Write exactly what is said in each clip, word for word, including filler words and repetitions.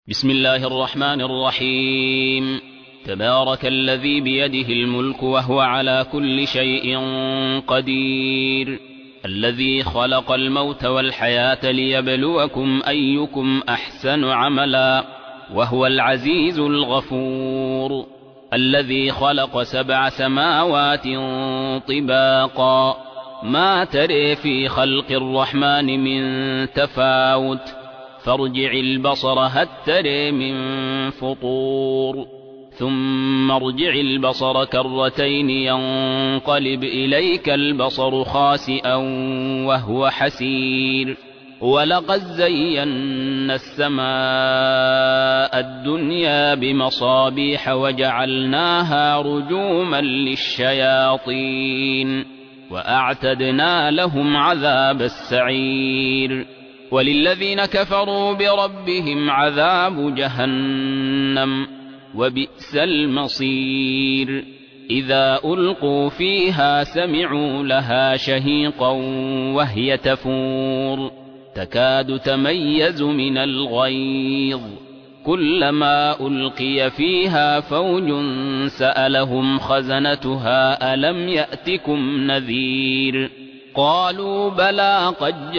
بسم الله الرحمن الرحيم. تبارك الذي بيده الملك وهو على كل شيء قدير، الذي خلق الموت والحياة ليبلوكم أيكم أحسن عملا، وهو العزيز الغفور، الذي خلق سبع سماوات طباقا، ما ترى في خلق الرحمن من تفاوت، فارجع البصر هل ترى من فطور، ثم ارجع البصر كرتين ينقلب إليك البصر خاسئا وهو حسير، ولقد زينا السماء الدنيا بمصابيح وجعلناها رجوما للشياطين وأعتدنا لهم عذاب السعير، وللذين كفروا بربهم عذاب جهنم وبئس المصير. إذا ألقوا فيها سمعوا لها شهيقا وهي تفور، تكاد تميز من الغيظ، كلما ألقي فيها فوج سألهم خزنتها ألم يأتكم نذير، قالوا بلى قد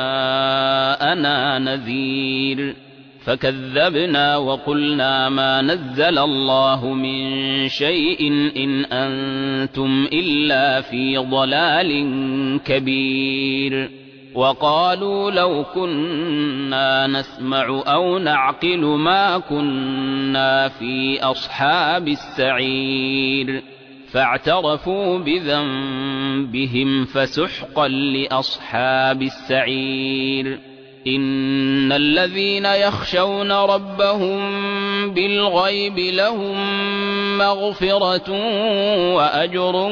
جاءنا نذير، فكذبنا وقلنا ما نزل الله من شيء إن أنتم إلا في ضلال كبير، وقالوا لو كنا نسمع أو نعقل ما كنا في أصحاب السعير، فاعترفوا بذنبهم فسحقا لأصحاب السعير. إن الذين يخشون ربهم بالغيب لهم مغفرة وأجر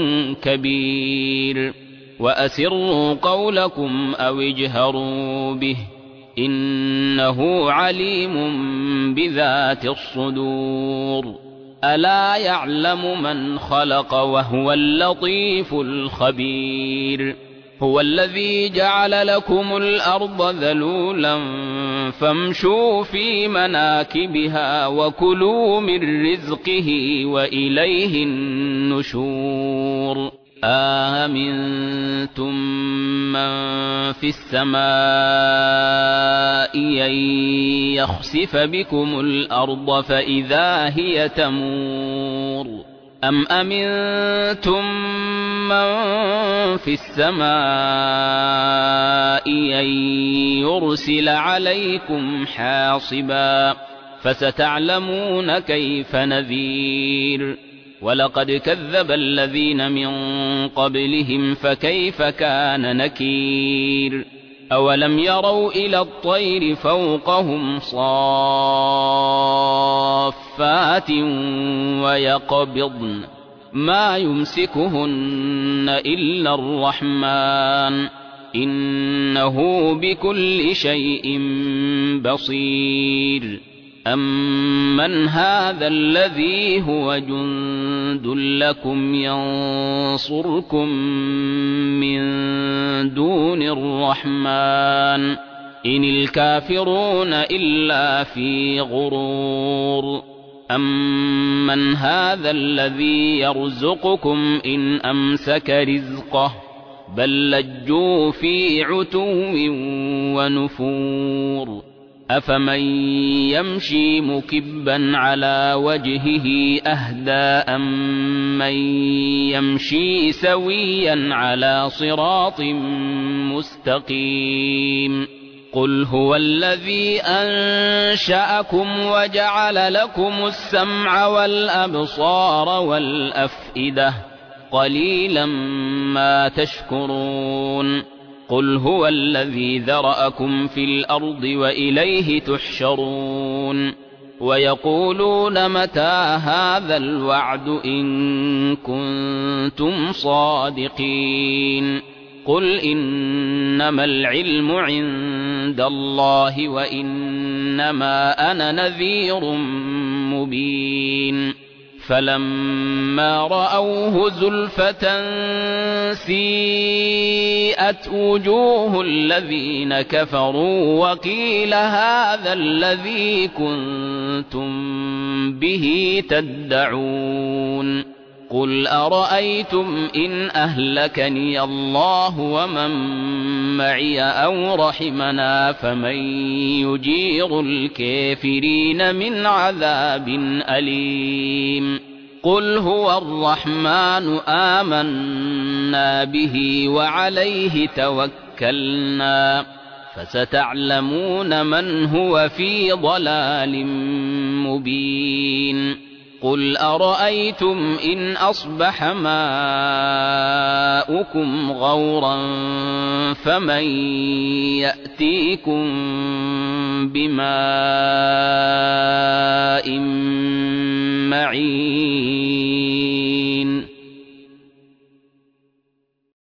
كبير، وأسروا قولكم أو اجهروا به إنه عليم بذات الصدور. ألا يعلم من خلق وهو اللطيف الخبير. هو الذي جعل لكم الأرض ذلولا فامشوا في مناكبها وكلوا من رزقه وإليه النشور. آمنتم من في السماء أن يخسف بكم الأرض فإذا هي تمور، أم أمنتم من في السماء أن يرسل عليكم حاصبا، فستعلمون كيف نذير. ولقد كذب الذين من قبلهم فكيف كان نكير. أولم يروا إلى الطير فوقهم صافات ويقبضن ما يمسكهن إلا الرحمن إنه بكل شيء بصير. أمن هذا الذي هو جند لكم ينصركم من دون الرحمن إن الكافرون إلا في غرور. أمن هذا الذي يرزقكم إن أمسك رزقه بل لجوا في عتو ونفور. أفمن يمشي مكبا على وجهه أهدى أمن يمشي سويا على صراط مستقيم. قل هو الذي أنشأكم وجعل لكم السمع والأبصار والأفئدة قليلا ما تشكرون. قل هو الذي ذرأكم في الأرض وإليه تحشرون. ويقولون متى هذا الوعد إن كنتم صادقين. قل إنما العلم عند الله وإنما أنا نذير مبين. فلما رأوه زلفة سيئت وجوه الذين كفروا وقيل هذا الذي كنتم به تدعون قل أرأيتم إن أهلكني الله ومن معي أو رحمنا فمن يجير الكافرين من عذاب أليم قل هو الرحمن آمنا به وعليه توكلنا فستعلمون من هو في ضلال مبين قل أرأيتم إن أصبح ماؤكم غورا فمن يأتيكم بماء معين